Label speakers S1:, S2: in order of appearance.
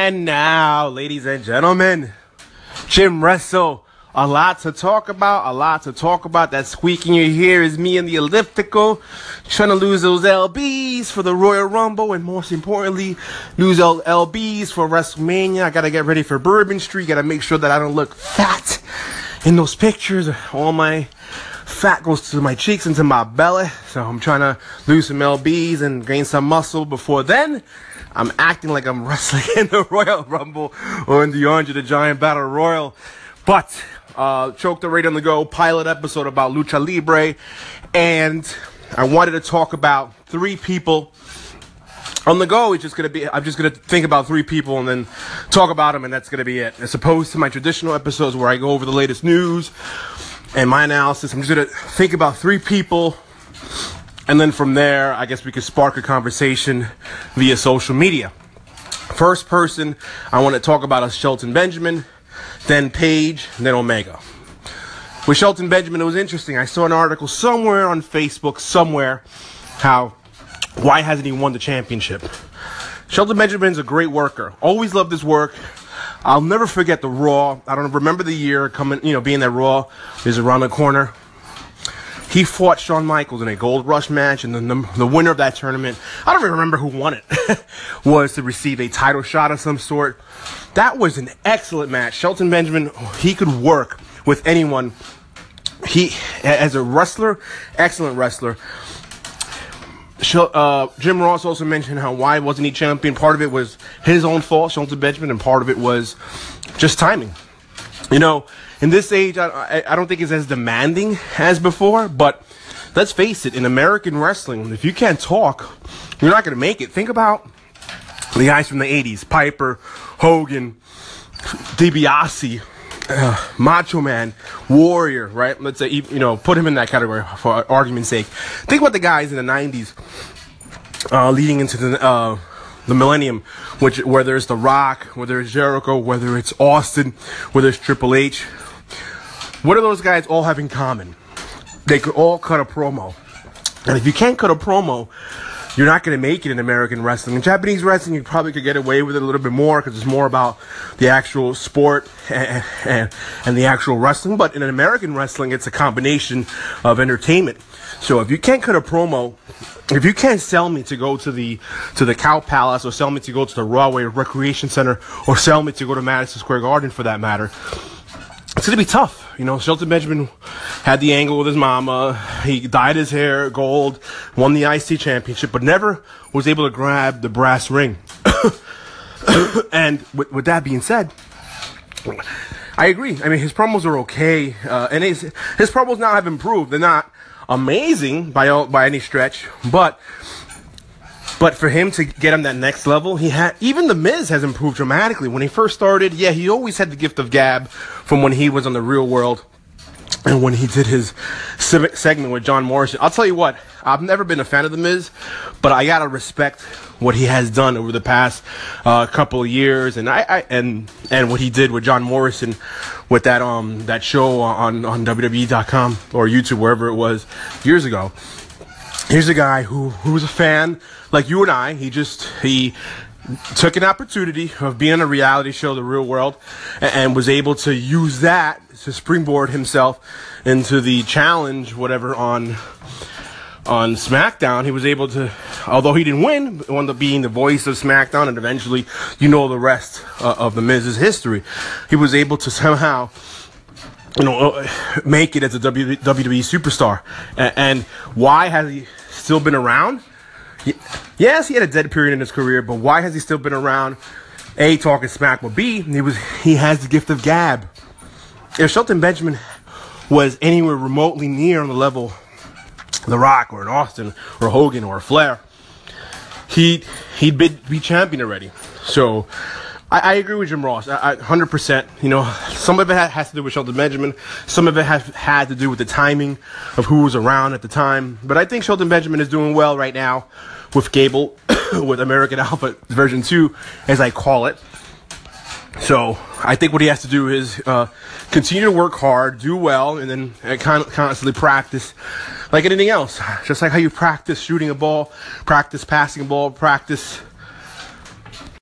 S1: And now, ladies and gentlemen, Gym Wrestle. A lot to talk about. That squeaking you hear is me in the elliptical, trying to lose those LBs for the Royal Rumble, and most importantly, lose those LBs for WrestleMania. I gotta get ready for Bourbon Street. Gotta make sure that I don't look fat in those pictures. All my fat goes to my cheeks and to my belly. So I'm trying to lose some LBs and gain some muscle. Before then, I'm acting like I'm wrestling in the Royal Rumble or in the Andre the Giant Battle Royal. But Choke the Radio on the Go pilot episode about Lucha Libre, and I wanted to talk about three people on the go. It's just gonna be, I'm just gonna think about three people and then talk about them, and that's gonna be it. As opposed to my traditional episodes where I go over the latest news and my analysis, I'm just gonna think about three people, and then from there, I guess we could spark a conversation via social media. First person I want to talk about is Shelton Benjamin, then Paige, then Omega. With Shelton Benjamin, it was interesting. I saw an article somewhere on Facebook, why hasn't he won the championship? Shelton Benjamin's a great worker. Always loved his work. I'll never forget the Raw. I don't remember the year being that Raw is around the corner. He fought Shawn Michaels in a Gold Rush match, and the winner of that tournament, I don't even remember who won it, was to receive a title shot of some sort. That was an excellent match. Shelton Benjamin, he could work with anyone. He, as a wrestler, excellent wrestler. Jim Ross also mentioned why wasn't he champion? Part of it was his own fault, Shelton Benjamin, and part of it was just timing. You know, in this age, I don't think it's as demanding as before, but let's face it, in American wrestling, if you can't talk, you're not going to make it. Think about the guys from the 80s, Piper, Hogan, DiBiase, Macho Man, Warrior, right? Let's say, put him in that category for argument's sake. Think about the guys in the 90s leading into the millennium, whether it's The Rock, whether it's Jericho, whether it's Austin, whether it's Triple H. What do those guys all have in common? They could all cut a promo. And if you can't cut a promo, you're not going to make it in American wrestling. In Japanese wrestling, you probably could get away with it a little bit more because it's more about the actual sport and the actual wrestling. But in American wrestling, it's a combination of entertainment. So if you can't cut a promo, if you can't sell me to go to the Cow Palace, or sell me to go to the Rahway Recreation Center, or sell me to go to Madison Square Garden for that matter, it's going to be tough. Shelton Benjamin had the angle with his mama. He dyed his hair gold, won the IC championship, but never was able to grab the brass ring. And with that being said, I agree. I mean, his promos are okay, and his promos now have improved. They're not amazing by any stretch, but for him to get him that next level, even The Miz has improved dramatically. When he first started, he always had the gift of gab from when he was on The Real World and when he did his segment with John Morrison. I'll tell you what, I've never been a fan of The Miz, but I gotta respect what he has done over the past couple of years, and and what he did with John Morrison with that show on WWE.com or YouTube, wherever it was, years ago. Here's a guy who was a fan like you and I. He took an opportunity of being on a reality show, The Real World, and was able to use that to springboard himself into the challenge, whatever, on SmackDown. He was able to, although he didn't win, wound up being the voice of SmackDown, and eventually, the rest of The Miz's history. He was able to somehow make it as a WWE superstar. And why has he still been around? Yes, he had a dead period in his career, but why has he still been around? A, talking smack, but B, he has the gift of gab. If Shelton Benjamin was anywhere remotely near on the level of The Rock or an Austin or Hogan or Flair, he'd be champion already. So I agree with Jim Ross, 100%. Some of it has to do with Shelton Benjamin. Some of it has had to do with the timing of who was around at the time. But I think Shelton Benjamin is doing well right now with Gable, with American Alpha version 2, as I call it. So I think what he has to do is continue to work hard, do well, and then constantly practice like anything else. Just like how you practice shooting a ball, practice passing a ball, practice